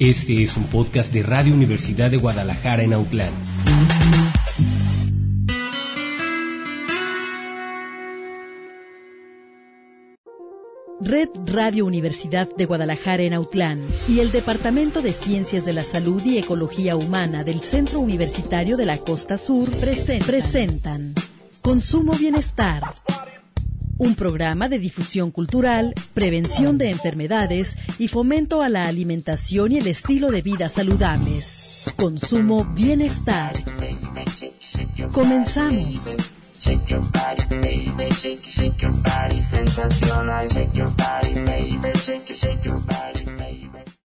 Este es un podcast de Radio Universidad de Guadalajara en Autlán. Red Radio Universidad de Guadalajara en Autlán y el Departamento de Ciencias de la Salud y Ecología Humana del Centro Universitario de la Costa Sur presentan Consumo Bienestar, un programa de difusión cultural, prevención de enfermedades y fomento a la alimentación y el estilo de vida saludables. Consumo Bienestar. Comenzamos. Shake your body, baby, shake your body, sensacional, shake your body, baby, shake your body, baby.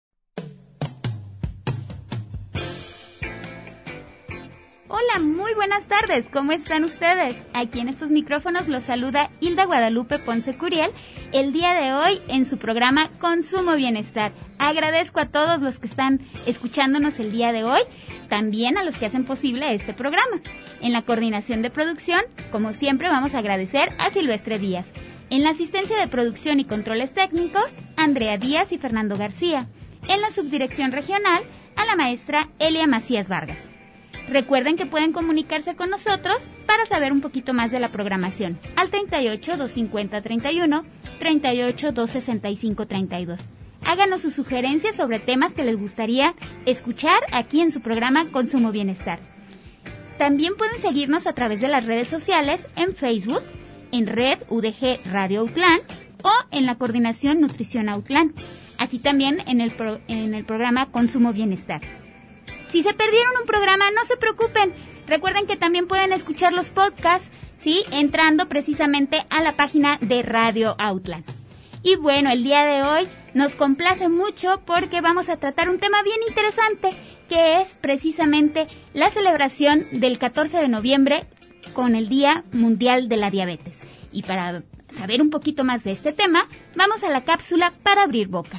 Hola, muy buenas tardes, ¿cómo están ustedes? Aquí en estos micrófonos los saluda Hilda Guadalupe Ponce Curiel, el día de hoy en su programa Consumo Bienestar. Agradezco a todos los que están escuchándonos el día de hoy, también a los que hacen posible este programa. En la coordinación de producción, como siempre, vamos a agradecer a Silvestre Díaz. En la asistencia de producción y controles técnicos, Andrea Díaz y Fernando García. En la subdirección regional, a la maestra Elia Macías Vargas. Recuerden que pueden comunicarse con nosotros para saber un poquito más de la programación al 38 250 31, 38 265 32. Háganos sus sugerencias sobre temas que les gustaría escuchar aquí en su programa Consumo Bienestar. También pueden seguirnos a través de las redes sociales en Facebook, en Red UDG Radio Autlán o en la Coordinación Nutrición Autlán, así también en el programa Consumo Bienestar. Si se perdieron un programa, no se preocupen. Recuerden que también pueden escuchar los podcasts, ¿sí? Entrando precisamente a la página de Radio Autlán. Y bueno, el día de hoy nos complace mucho porque vamos a tratar un tema bien interesante, que es precisamente la celebración del 14 de noviembre con el Día Mundial de la Diabetes. Y para saber un poquito más de este tema, vamos a la cápsula para abrir boca.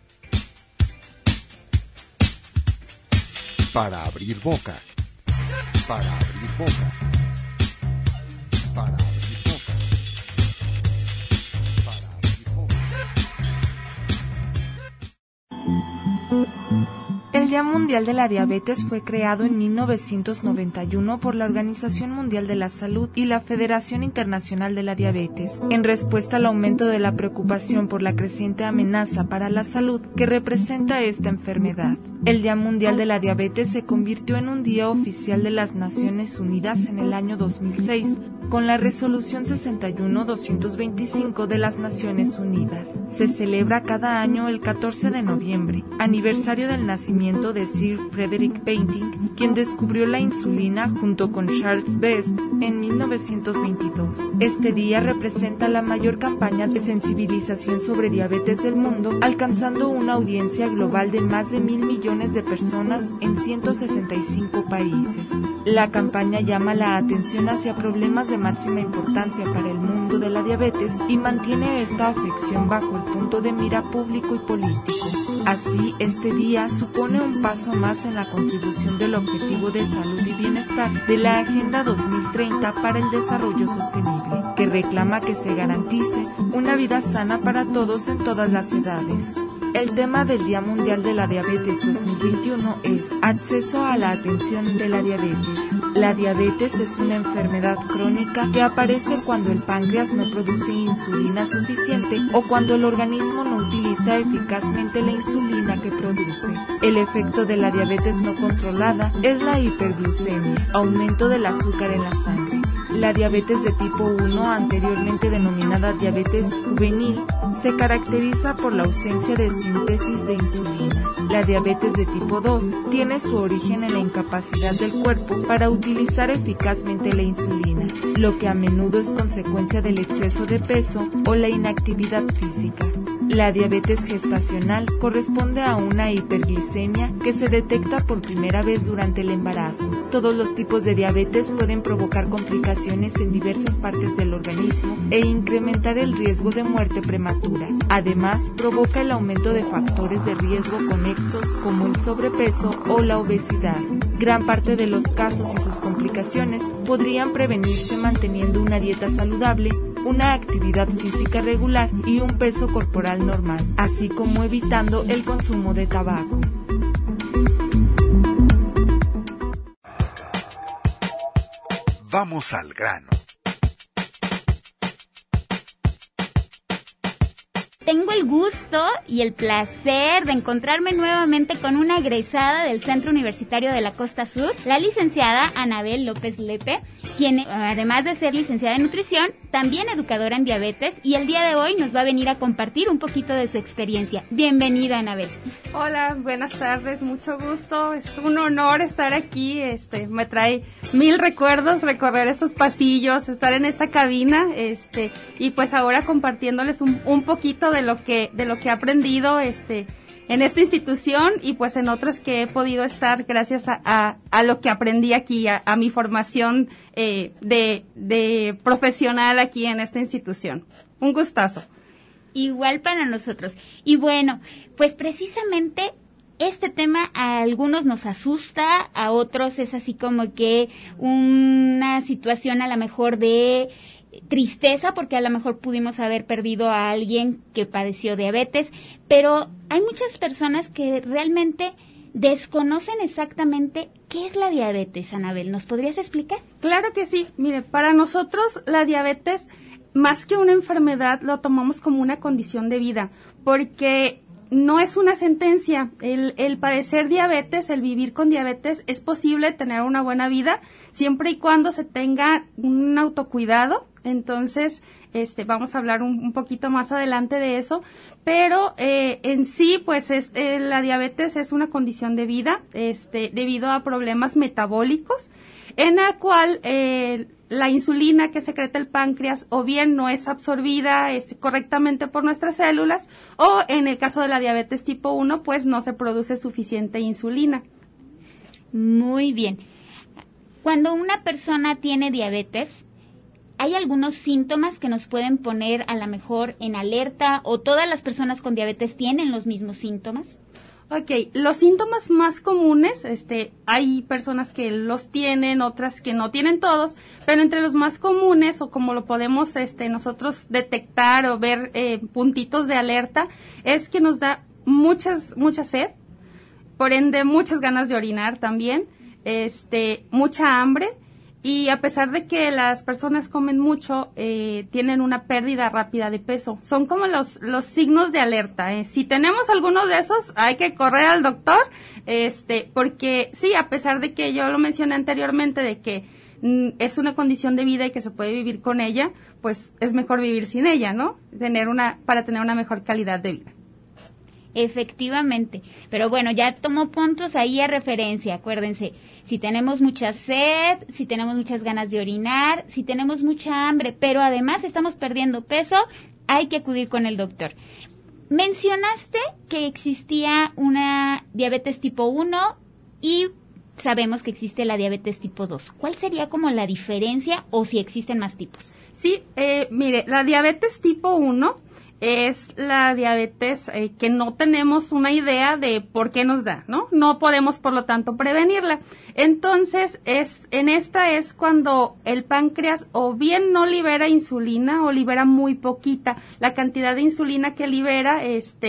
Para abrir boca. Para abrir boca. Para abrir boca. Para abrir boca. El Día Mundial de la Diabetes fue creado en 1991 por la Organización Mundial de la Salud y la Federación Internacional de la Diabetes, en respuesta al aumento de la preocupación por la creciente amenaza para la salud que representa esta enfermedad. El Día Mundial de la Diabetes se convirtió en un día oficial de las Naciones Unidas en el año 2006, con la Resolución 61-225 de las Naciones Unidas. Se celebra cada año el 14 de noviembre, aniversario del nacimiento de Sir Frederick Banting, quien descubrió la insulina junto con Charles Best en 1922. Este día representa la mayor campaña de sensibilización sobre diabetes del mundo, alcanzando una audiencia global de más de 1.000 millones de personas en 165 países. La campaña llama la atención hacia problemas de máxima importancia para el mundo de la diabetes y mantiene esta afección bajo el punto de mira público y político. Así, este día supone un paso más en la contribución del Objetivo de Salud y Bienestar de la Agenda 2030 para el Desarrollo Sostenible, que reclama que se garantice una vida sana para todos en todas las edades. El tema del Día Mundial de la Diabetes 2021 es acceso a la atención de la diabetes. La diabetes es una enfermedad crónica que aparece cuando el páncreas no produce insulina suficiente o cuando el organismo no utiliza eficazmente la insulina que produce. El efecto de la diabetes no controlada es la hiperglucemia, aumento del azúcar en la sangre. La diabetes de tipo 1, anteriormente denominada diabetes juvenil, se caracteriza por la ausencia de síntesis de insulina. La diabetes de tipo 2 tiene su origen en la incapacidad del cuerpo para utilizar eficazmente la insulina, lo que a menudo es consecuencia del exceso de peso o la inactividad física. La diabetes gestacional corresponde a una hiperglicemia que se detecta por primera vez durante el embarazo. Todos los tipos de diabetes pueden provocar complicaciones en diversas partes del organismo e incrementar el riesgo de muerte prematura. Además, provoca el aumento de factores de riesgo conexos como el sobrepeso o la obesidad. Gran parte de los casos y sus complicaciones podrían prevenirse manteniendo una dieta saludable, una actividad física regular y un peso corporal normal, así como evitando el consumo de tabaco. Vamos al grano. Tengo el gusto y el placer de encontrarme nuevamente con una egresada del Centro Universitario de la Costa Sur, la licenciada Anabel López Lepe, quien, además de ser licenciada en nutrición, también educadora en diabetes, y el día de hoy nos va a venir a compartir un poquito de su experiencia. Bienvenida, Anabel. Hola, buenas tardes, mucho gusto. Es un honor estar aquí. Me trae 1000 recuerdos recorrer estos pasillos, estar en esta cabina, y pues ahora compartiéndoles un poquito de lo que he aprendido, en esta institución y pues en otras que he podido estar gracias a lo que aprendí aquí, a mi formación de profesional aquí en esta institución. Un gustazo. Igual para nosotros. Y bueno, pues precisamente este tema a algunos nos asusta, a otros es así como que una situación a lo mejor de tristeza, porque a lo mejor pudimos haber perdido a alguien que padeció diabetes, pero hay muchas personas que realmente desconocen exactamente qué es la diabetes. Anabel, ¿nos podrías explicar? Claro que sí. Mire, para nosotros la diabetes, más que una enfermedad, lo tomamos como una condición de vida, porque no es una sentencia. El padecer diabetes, el vivir con diabetes, es posible tener una buena vida siempre y cuando se tenga un autocuidado. Entonces, vamos a hablar un poquito más adelante de eso, pero en sí, pues la diabetes es una condición de vida, debido a problemas metabólicos, en la cual la insulina que secreta el páncreas o bien no es absorbida correctamente por nuestras células, o en el caso de la diabetes tipo 1, pues no se produce suficiente insulina. Muy bien. Cuando una persona tiene diabetes, ¿hay algunos síntomas que nos pueden poner a lo mejor en alerta, o todas las personas con diabetes tienen los mismos síntomas? Ok, los síntomas más comunes, hay personas que los tienen, otras que no tienen todos, pero entre los más comunes, o como lo podemos nosotros detectar o ver puntitos de alerta, es que nos da mucha sed, por ende muchas ganas de orinar también, mucha hambre. Y a pesar de que las personas comen mucho, tienen una pérdida rápida de peso. Son como los signos de alerta. Si tenemos alguno de esos, hay que correr al doctor, porque sí, a pesar de que yo lo mencioné anteriormente, de que es una condición de vida y que se puede vivir con ella, pues es mejor vivir sin ella, ¿no? Para tener una mejor calidad de vida. Efectivamente, pero bueno, ya tomo puntos ahí a referencia, acuérdense, si tenemos mucha sed, si tenemos muchas ganas de orinar, si tenemos mucha hambre, pero además estamos perdiendo peso, hay que acudir con el doctor. Mencionaste que existía una diabetes tipo 1 y sabemos que existe la diabetes tipo 2. ¿Cuál sería como la diferencia o si existen más tipos? Sí, mire, la diabetes tipo 1 es la diabetes que no tenemos una idea de por qué nos da, ¿no? No podemos, por lo tanto, prevenirla. Entonces, esta es cuando el páncreas o bien no libera insulina o libera muy poquita. La cantidad de insulina que libera,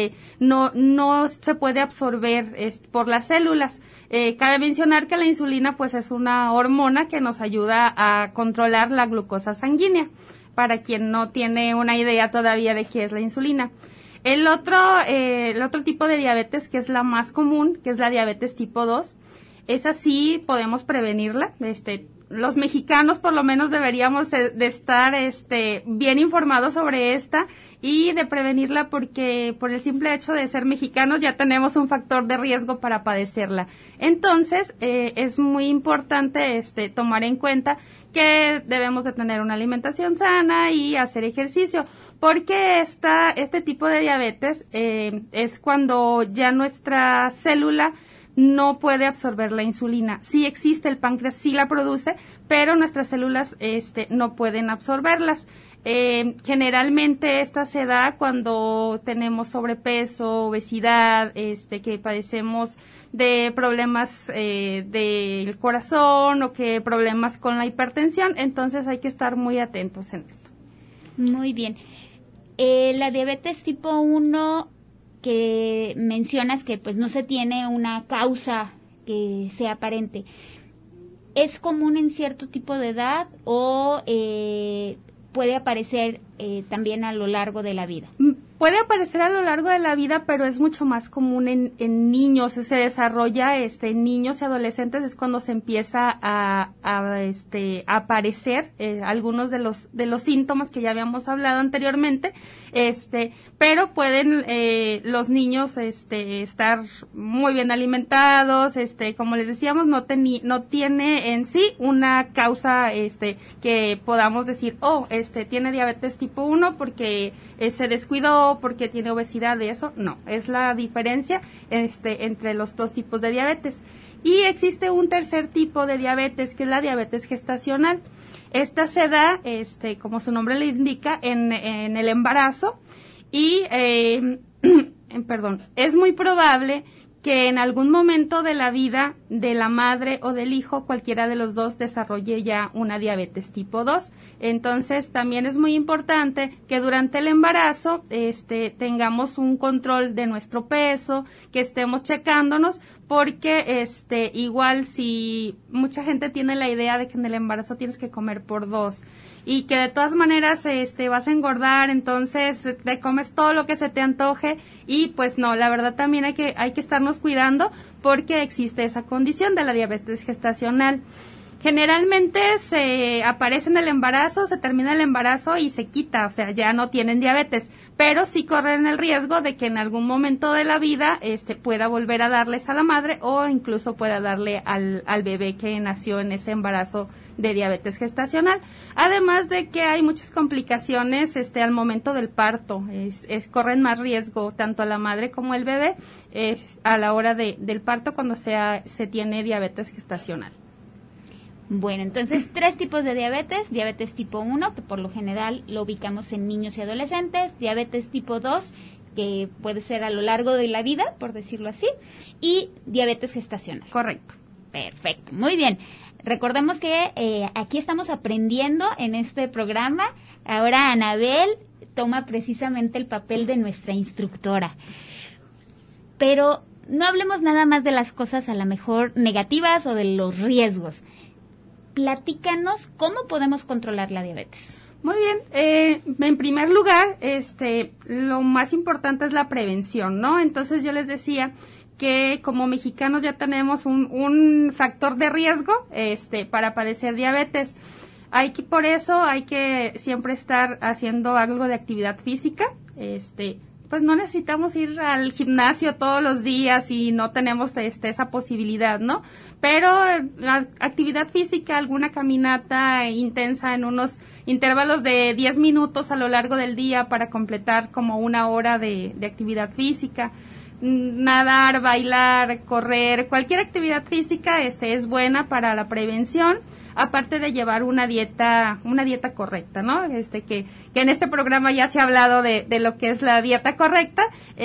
no se puede absorber por las células. Cabe mencionar que la insulina, pues, es una hormona que nos ayuda a controlar la glucosa sanguínea, para quien no tiene una idea todavía de qué es la insulina. El otro tipo de diabetes, que es la más común, que es la diabetes tipo 2, esa sí podemos prevenirla. Los mexicanos por lo menos deberíamos de estar bien informados sobre esta y de prevenirla, porque por el simple hecho de ser mexicanos ya tenemos un factor de riesgo para padecerla. Entonces, es muy importante tomar en cuenta que debemos de tener una alimentación sana y hacer ejercicio, porque este tipo de diabetes es cuando ya nuestra célula no puede absorber la insulina. Sí existe, el páncreas sí la produce, pero nuestras células no pueden absorberlas. Generalmente esta se da cuando tenemos sobrepeso, obesidad, que padecemos de problemas del corazón o que problemas con la hipertensión. Entonces hay que estar muy atentos en esto. Muy bien. La diabetes tipo 1 que mencionas que pues no se tiene una causa que sea aparente. ¿Es común en cierto tipo de edad o puede aparecer también a lo largo de la vida? Puede aparecer a lo largo de la vida, pero es mucho más común en niños. Se desarrolla en niños y adolescentes, es cuando se empieza a aparecer algunos de los síntomas que ya habíamos hablado anteriormente. Pero pueden los niños estar muy bien alimentados, como les decíamos, no tiene en sí una causa que podamos decir, tiene diabetes tipo 1 porque se descuidó, porque tiene obesidad, de eso no, es la diferencia entre los dos tipos de diabetes. Y existe un tercer tipo de diabetes, que es la diabetes gestacional. Esta se da, como su nombre le indica, en el embarazo y, es muy probable que en algún momento de la vida de la madre o del hijo, cualquiera de los dos desarrolle ya una diabetes tipo 2. Entonces, también es muy importante que durante el embarazo tengamos un control de nuestro peso, que estemos checándonos, porque igual si mucha gente tiene la idea de que en el embarazo tienes que comer por 2 y que de todas maneras vas a engordar, entonces te comes todo lo que se te antoje, y pues no, la verdad también hay que estarnos cuidando, porque existe esa condición de la diabetes gestacional. Generalmente se aparece en el embarazo, se termina el embarazo y se quita, o sea, ya no tienen diabetes, pero sí corren el riesgo de que en algún momento de la vida pueda volver a darles a la madre, o incluso pueda darle al bebé que nació en ese embarazo de diabetes gestacional. Además de que hay muchas complicaciones al momento del parto, corren más riesgo tanto la madre como el bebé a la hora del parto cuando se tiene diabetes gestacional. Bueno, entonces 3 tipos de diabetes: diabetes tipo 1, que por lo general lo ubicamos en niños y adolescentes; diabetes tipo 2, que puede ser a lo largo de la vida, por decirlo así, y diabetes gestacional. Correcto. Perfecto, muy bien. Recordemos que aquí estamos aprendiendo en este programa. Ahora Anabel toma precisamente el papel de nuestra instructora. Pero no hablemos nada más de las cosas a lo mejor negativas o de los riesgos. Platícanos cómo podemos controlar la diabetes. Muy bien, en primer lugar, lo más importante es la prevención, ¿no? Entonces yo les decía que como mexicanos ya tenemos un factor de riesgo para padecer diabetes. Por eso hay que siempre estar haciendo algo de actividad física. Pues no necesitamos ir al gimnasio todos los días y no tenemos esa posibilidad, ¿no? Pero la actividad física, alguna caminata intensa en unos intervalos de 10 minutos a lo largo del día para completar como 1 hora de actividad física. Nadar, bailar, correr, cualquier actividad física es buena para la prevención, aparte de llevar una dieta correcta, ¿no? Que en este programa ya se ha hablado de lo que es la dieta correcta,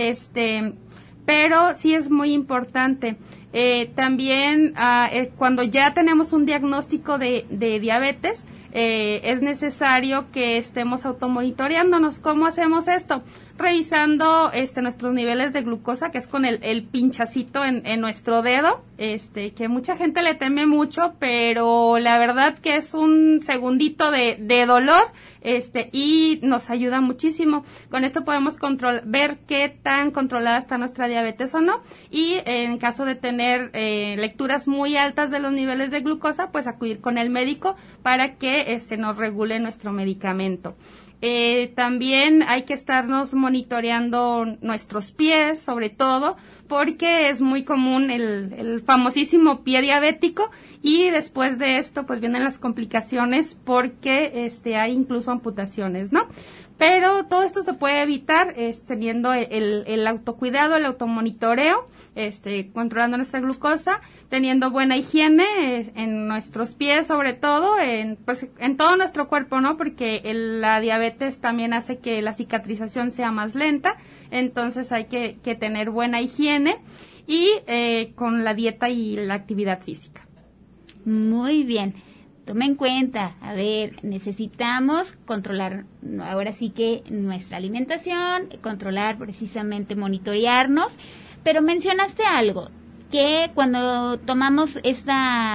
pero sí es muy importante. También cuando ya tenemos un diagnóstico de diabetes, es necesario que estemos automonitoreándonos. ¿Cómo hacemos esto? Revisando nuestros niveles de glucosa, que es con el pinchacito en nuestro dedo, que mucha gente le teme mucho, pero la verdad que es un segundito de dolor, y nos ayuda muchísimo. Con esto podemos ver qué tan controlada está nuestra diabetes o no, y en caso de tener lecturas muy altas de los niveles de glucosa, pues acudir con el médico para que nos regule nuestro medicamento. También hay que estarnos monitoreando nuestros pies, sobre todo, porque es muy común el famosísimo pie diabético, y después de esto pues vienen las complicaciones, porque hay incluso amputaciones, ¿no? Pero todo esto se puede evitar teniendo el autocuidado, el automonitoreo, controlando nuestra glucosa, teniendo buena higiene en nuestros pies, sobre todo, en todo nuestro cuerpo, ¿no? Porque la diabetes también hace que la cicatrización sea más lenta, entonces hay que tener buena higiene y con la dieta y la actividad física. Muy bien. Tome en cuenta, necesitamos controlar, ahora sí que nuestra alimentación, controlar precisamente, monitorearnos, pero mencionaste algo, que cuando tomamos esta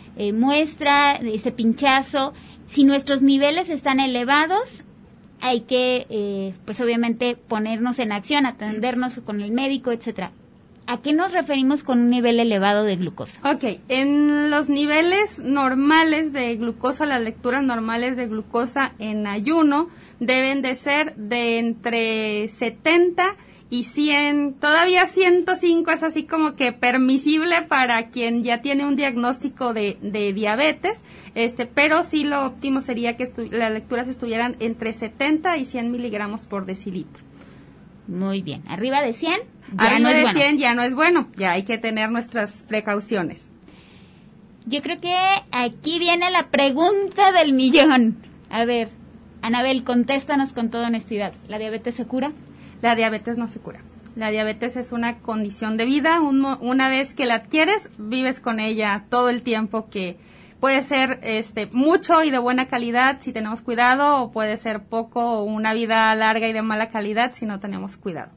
muestra, ese pinchazo. Si nuestros niveles están elevados, hay que, pues obviamente, ponernos en acción, atendernos con el médico, etcétera. ¿A qué nos referimos con un nivel elevado de glucosa? Ok, en los niveles normales de glucosa, las lecturas normales de glucosa en ayuno deben de ser de entre 70 y 100, todavía 105 es así como que permisible para quien ya tiene un diagnóstico de diabetes, pero sí lo óptimo sería que las lecturas estuvieran entre 70 y 100 miligramos por decilitro. Muy bien, arriba de 100 ya arriba no es de bueno. 100 ya no es bueno, ya hay que tener nuestras precauciones. Yo creo que aquí viene la pregunta del millón. A ver, Anabel, contéstanos con toda honestidad. ¿La diabetes se cura? La diabetes no se cura. La diabetes es una condición de vida. Una vez que la adquieres, vives con ella todo el tiempo, que puede ser mucho y de buena calidad si tenemos cuidado, o puede ser poco o una vida larga y de mala calidad si no tenemos cuidado.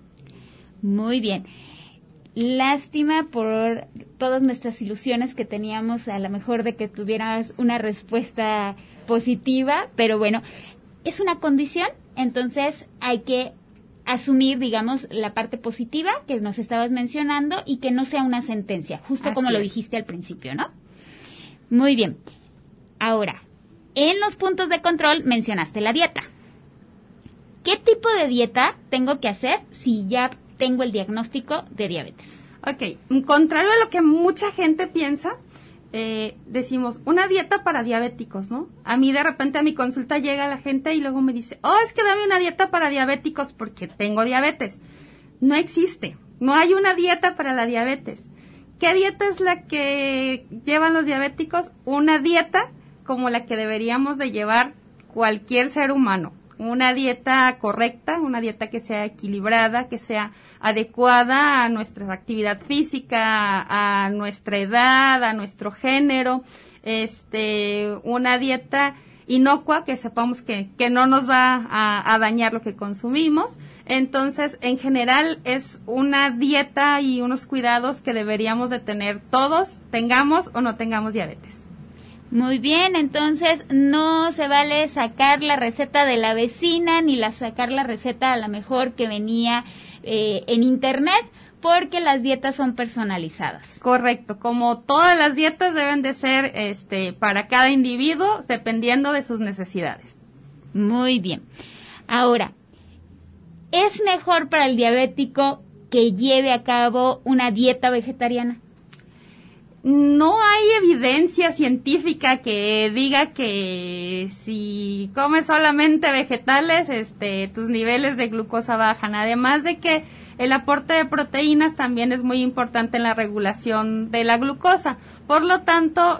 Muy bien. Lástima por todas nuestras ilusiones que teníamos, a lo mejor de que tuvieras una respuesta positiva, pero bueno, es una condición, entonces hay que asumir, digamos, la parte positiva que nos estabas mencionando y que no sea una sentencia, justo como lo dijiste al principio, ¿no? Muy bien. Ahora, en los puntos de control mencionaste la dieta. ¿Qué tipo de dieta tengo que hacer si ya tengo el diagnóstico de diabetes? Ok, contrario a lo que mucha gente piensa, decimos una dieta para diabéticos, ¿no? A mí de repente a mi consulta llega la gente y luego me dice, es que dame una dieta para diabéticos porque tengo diabetes. No existe, no hay una dieta para la diabetes. ¿Qué dieta es la que llevan los diabéticos? Una dieta como la que deberíamos de llevar cualquier ser humano. Una dieta correcta, una dieta que sea equilibrada, que sea adecuada a nuestra actividad física, a nuestra edad, a nuestro género, una dieta inocua, que sepamos que no nos va a dañar lo que consumimos. Entonces, en general, es una dieta y unos cuidados que deberíamos de tener todos, tengamos o no tengamos diabetes. Muy bien, entonces no se vale sacar la receta de la vecina ni sacar la receta a lo mejor que venía en internet, porque las dietas son personalizadas. Correcto, como todas las dietas deben de ser para cada individuo dependiendo de sus necesidades. Muy bien. Ahora, ¿es mejor para el diabético que lleve a cabo una dieta vegetariana? No hay evidencia científica que diga que si comes solamente vegetales, tus niveles de glucosa bajan. Además de que el aporte de proteínas también es muy importante en la regulación de la glucosa. Por lo tanto,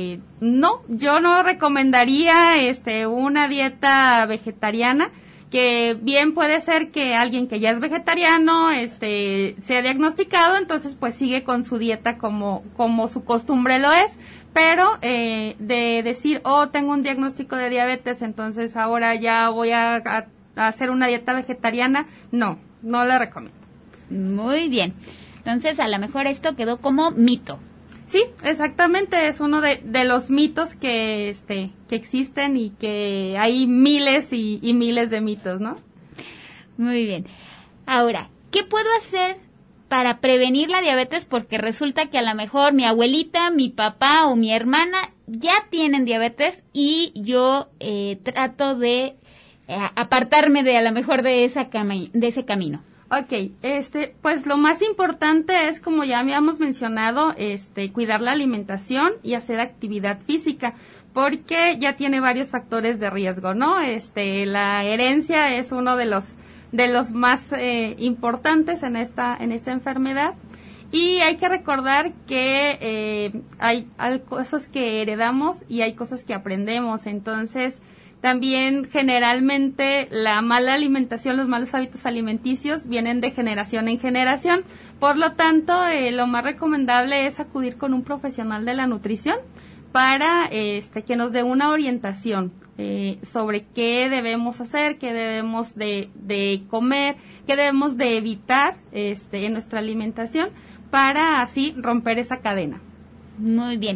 no, yo no recomendaría una dieta vegetariana, que bien puede ser que alguien que ya es vegetariano sea diagnosticado, entonces pues sigue con su dieta como su costumbre lo es, pero de decir, tengo un diagnóstico de diabetes, entonces ahora ya voy a hacer una dieta vegetariana, no la recomiendo. Muy bien, entonces a lo mejor esto quedó como mito. Sí, exactamente, es uno de los mitos que existen y que hay miles y miles de mitos, ¿no? Muy bien. Ahora, ¿qué puedo hacer para prevenir la diabetes? Porque resulta que a lo mejor mi abuelita, mi papá o mi hermana ya tienen diabetes y yo trato de apartarme de a lo mejor de ese camino. Ok, pues lo más importante es, como ya habíamos mencionado, cuidar la alimentación y hacer actividad física, porque ya tiene varios factores de riesgo, ¿no? La herencia es uno de los más importantes en esta enfermedad, y hay que recordar que hay cosas que heredamos y hay cosas que aprendemos. Entonces, también generalmente la mala alimentación, los malos hábitos alimenticios vienen de generación en generación. Por lo tanto, lo más recomendable es acudir con un profesional de la nutrición para que nos dé una orientación sobre qué debemos hacer, qué debemos de comer, qué debemos de evitar en nuestra alimentación, para así romper esa cadena. Muy bien.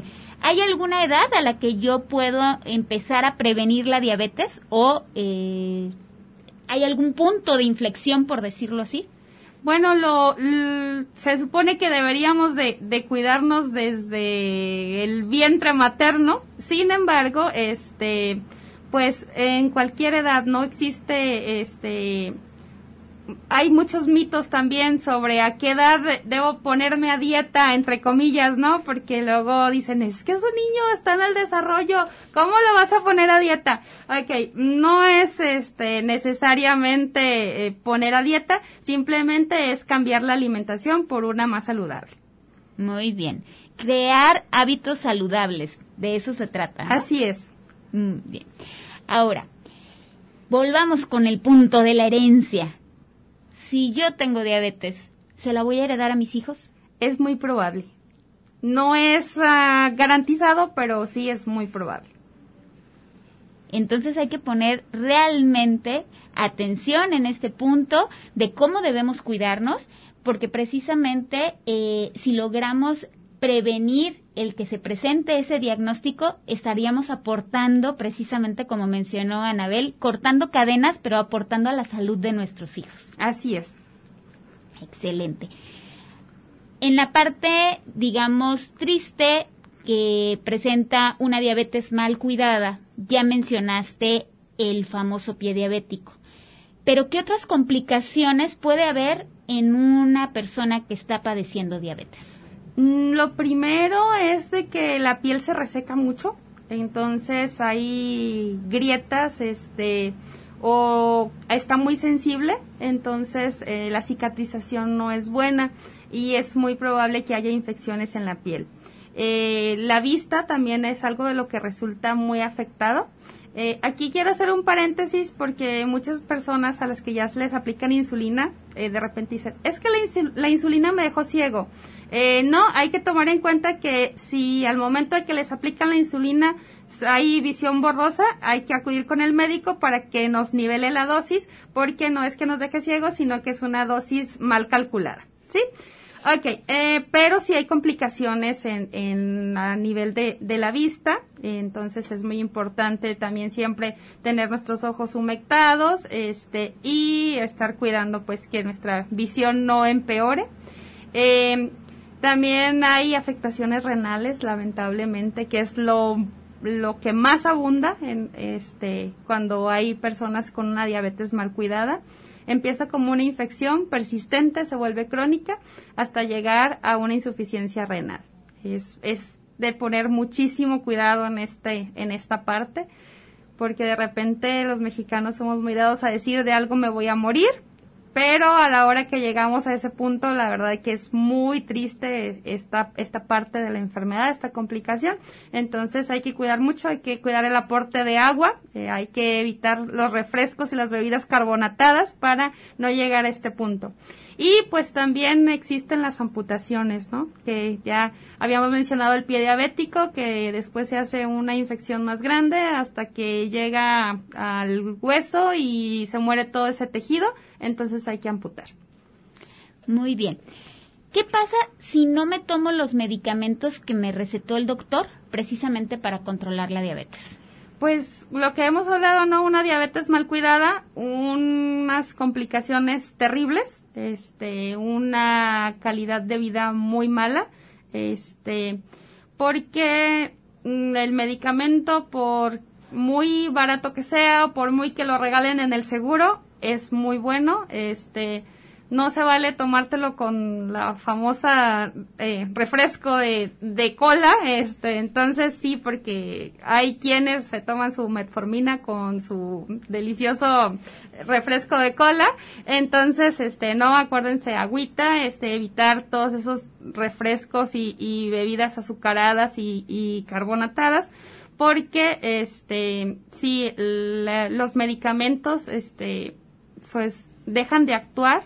¿Hay alguna edad a la que yo puedo empezar a prevenir la diabetes o hay algún punto de inflexión, por decirlo así? Bueno, se supone que deberíamos de cuidarnos desde el vientre materno. Sin embargo, pues en cualquier edad no existe, hay muchos mitos también sobre a qué edad debo ponerme a dieta, entre comillas, ¿no? Porque luego dicen, es que es un niño, está en el desarrollo, ¿cómo le vas a poner a dieta? Ok, no es necesariamente poner a dieta, simplemente es cambiar la alimentación por una más saludable. Muy bien. Crear hábitos saludables, de eso se trata, ¿no? Así es. Bien. Ahora, volvamos con el punto de la herencia. Si yo tengo diabetes, ¿se la voy a heredar a mis hijos? Es muy probable. No es garantizado, pero sí es muy probable. Entonces hay que poner realmente atención en este punto de cómo debemos cuidarnos, porque precisamente si logramos prevenir el que se presente ese diagnóstico, estaríamos aportando, precisamente como mencionó Anabel, cortando cadenas, pero aportando a la salud de nuestros hijos. Así es. Excelente. En la parte, digamos, triste que presenta una diabetes mal cuidada, ya mencionaste el famoso pie diabético. Pero ¿qué otras complicaciones puede haber en una persona que está padeciendo diabetes? Lo primero es de que la piel se reseca mucho, entonces hay grietas, o está muy sensible, entonces la cicatrización no es buena y es muy probable que haya infecciones en la piel. La vista también es algo de lo que resulta muy afectado. Aquí quiero hacer un paréntesis porque muchas personas a las que ya les aplican insulina, de repente dicen, es que la insulina me dejó ciego. No, hay que tomar en cuenta que si al momento de que les aplican la insulina hay visión borrosa, hay que acudir con el médico para que nos nivele la dosis, porque no es que nos deje ciegos, sino que es una dosis mal calculada, ¿sí? Ok, pero sí hay complicaciones a nivel de la vista, entonces es muy importante también siempre tener nuestros ojos humectados, y estar cuidando pues que nuestra visión no empeore. También hay afectaciones renales, lamentablemente, que es lo que más abunda cuando hay personas con una diabetes mal cuidada. Empieza como una infección persistente, se vuelve crónica, hasta llegar a una insuficiencia renal. Es de poner muchísimo cuidado en esta parte, porque de repente los mexicanos somos muy dados a decir de algo me voy a morir, pero a la hora que llegamos a ese punto, la verdad que es muy triste esta parte de la enfermedad, esta complicación. Entonces hay que cuidar mucho, hay que cuidar el aporte de agua, hay que evitar los refrescos y las bebidas carbonatadas para no llegar a este punto. Y pues también existen las amputaciones, ¿no? Que ya habíamos mencionado el pie diabético, que después se hace una infección más grande hasta que llega al hueso y se muere todo ese tejido, entonces hay que amputar. Muy bien. ¿Qué pasa si no me tomo los medicamentos que me recetó el doctor precisamente para controlar la diabetes? Pues lo que hemos hablado, ¿no? Una diabetes mal cuidada, unas complicaciones terribles, una calidad de vida muy mala, porque el medicamento, por muy barato que sea o por muy que lo regalen en el seguro, es muy bueno, no se vale tomártelo con la famosa refresco de cola, entonces sí, porque hay quienes se toman su metformina con su delicioso refresco de cola, entonces no, acuérdense, agüita, evitar todos esos refrescos y bebidas azucaradas y carbonatadas, porque sí, los medicamentos pues dejan de actuar,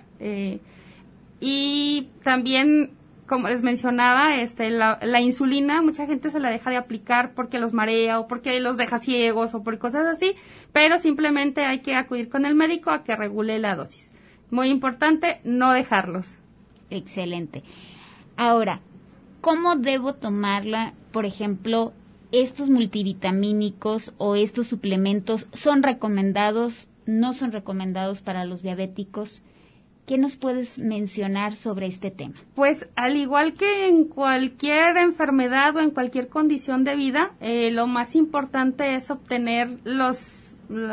y también, como les mencionaba, la insulina, mucha gente se la deja de aplicar porque los marea o porque los deja ciegos o por cosas así, pero simplemente hay que acudir con el médico a que regule la dosis. Muy importante no dejarlos. Excelente. Ahora, ¿cómo debo tomarla? Por ejemplo, ¿estos multivitamínicos o estos suplementos son recomendados, no son recomendados para los diabéticos? ¿Qué nos puedes mencionar sobre este tema? Pues al igual que en cualquier enfermedad o en cualquier condición de vida, lo más importante es obtener las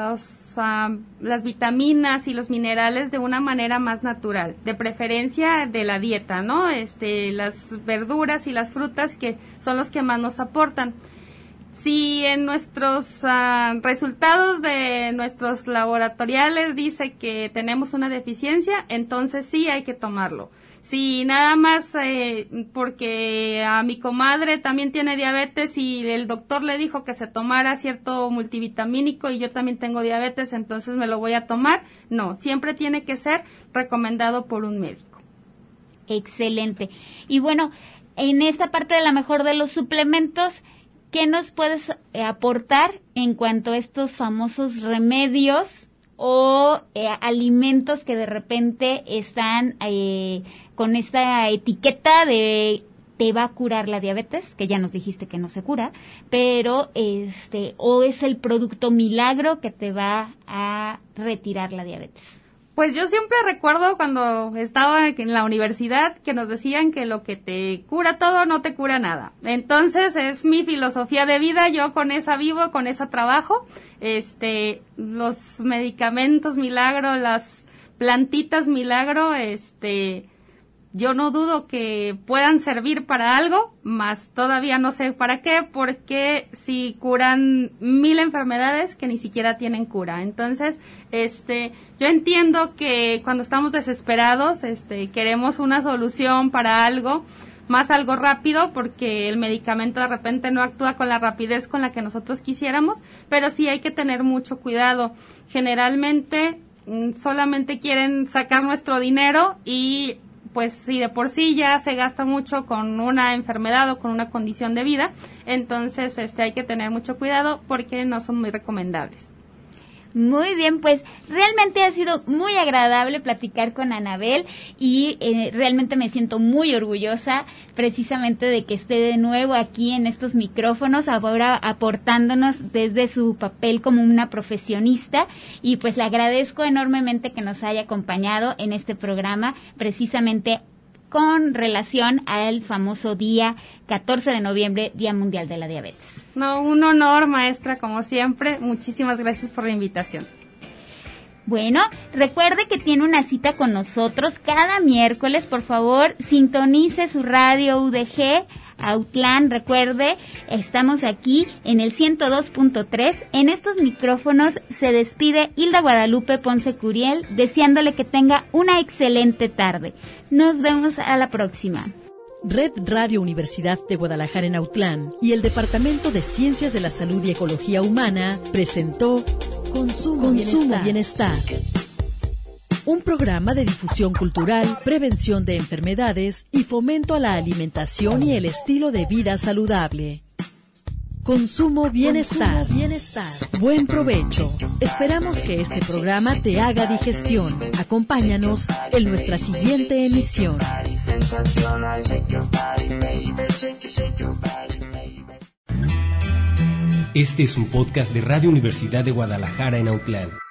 vitaminas y los minerales de una manera más natural, de preferencia de la dieta, ¿no? Las verduras y las frutas que son los que más nos aportan. Si en nuestros resultados de nuestros laboratoriales dice que tenemos una deficiencia, entonces sí hay que tomarlo. Si nada más porque a mi comadre también tiene diabetes y el doctor le dijo que se tomara cierto multivitamínico y yo también tengo diabetes, entonces me lo voy a tomar, no, siempre tiene que ser recomendado por un médico. Excelente. Y bueno, en esta parte de la mejor de los suplementos, ¿qué nos puedes aportar en cuanto a estos famosos remedios o alimentos que de repente están con esta etiqueta de te va a curar la diabetes, que ya nos dijiste que no se cura, pero o es el producto milagro que te va a retirar la diabetes? Pues yo siempre recuerdo cuando estaba en la universidad que nos decían que lo que te cura todo no te cura nada. Entonces es mi filosofía de vida, yo con esa vivo, con esa trabajo. Los medicamentos milagro, las plantitas milagro, yo no dudo que puedan servir para algo, mas todavía no sé para qué, porque si curan 1000 enfermedades que ni siquiera tienen cura. Entonces, yo entiendo que cuando estamos desesperados, queremos una solución para algo, más algo rápido, porque el medicamento de repente no actúa con la rapidez con la que nosotros quisiéramos, pero sí hay que tener mucho cuidado. Generalmente, solamente quieren sacar nuestro dinero y pues si de por sí ya se gasta mucho con una enfermedad o con una condición de vida, entonces hay que tener mucho cuidado porque no son muy recomendables. Muy bien, pues realmente ha sido muy agradable platicar con Anabel y realmente me siento muy orgullosa precisamente de que esté de nuevo aquí en estos micrófonos, ahora aportándonos desde su papel como una profesionista, y pues le agradezco enormemente que nos haya acompañado en este programa precisamente con relación al famoso día 14 de noviembre, Día Mundial de la Diabetes. No, un honor, maestra, como siempre. Muchísimas gracias por la invitación. Bueno, recuerde que tiene una cita con nosotros cada miércoles. Por favor, sintonice su radio UDG Autlán. Recuerde, estamos aquí en el 102.3. En estos micrófonos se despide Hilda Guadalupe Ponce Curiel, deseándole que tenga una excelente tarde. Nos vemos a la próxima. Red Radio Universidad de Guadalajara en Autlán y el Departamento de Ciencias de la Salud y Ecología Humana presentó Consumo Bienestar. Un programa de difusión cultural, prevención de enfermedades y fomento a la alimentación y el estilo de vida saludable. Consumo Bienestar. Buen provecho. Esperamos que este programa te haga digestión. Acompáñanos en nuestra siguiente emisión. Este es un podcast de Radio Universidad de Guadalajara en Autlán.